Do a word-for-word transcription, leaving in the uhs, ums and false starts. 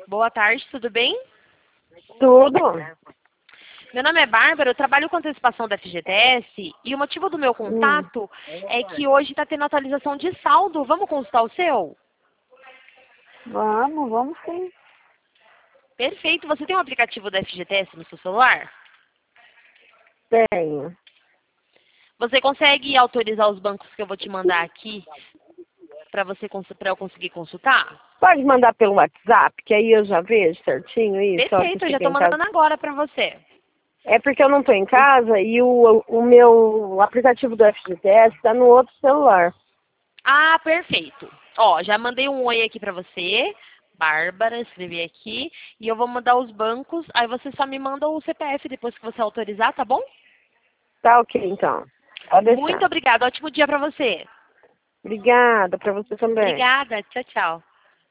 Boa tarde, tudo bem? Tudo. Meu nome é Bárbara, eu trabalho com antecipação da F G T S e o motivo do meu contato Hum. é que hoje está tendo atualização de saldo. Vamos consultar o seu? Vamos, vamos sim. Perfeito. Você tem um aplicativo da F G T S no seu celular? Tenho. Você consegue autorizar os bancos que eu vou te mandar aqui para você para eu conseguir consultar? Pode mandar pelo WhatsApp, que aí eu já vejo certinho isso. ó, que Perfeito, eu já fica estou em casa. mandando agora para você. É porque eu não estou em casa e o, o meu aplicativo do F G T S está no outro celular. Ah, perfeito. Ó, já mandei um oi aqui para você. Bárbara, escrevi aqui. E eu vou mandar os bancos. Aí você só me manda o C P F depois que você autorizar, tá bom? Tá ok, então. Pode Muito deixar. obrigada. Ótimo dia para você. Obrigada para você também. Obrigada. Tchau, tchau.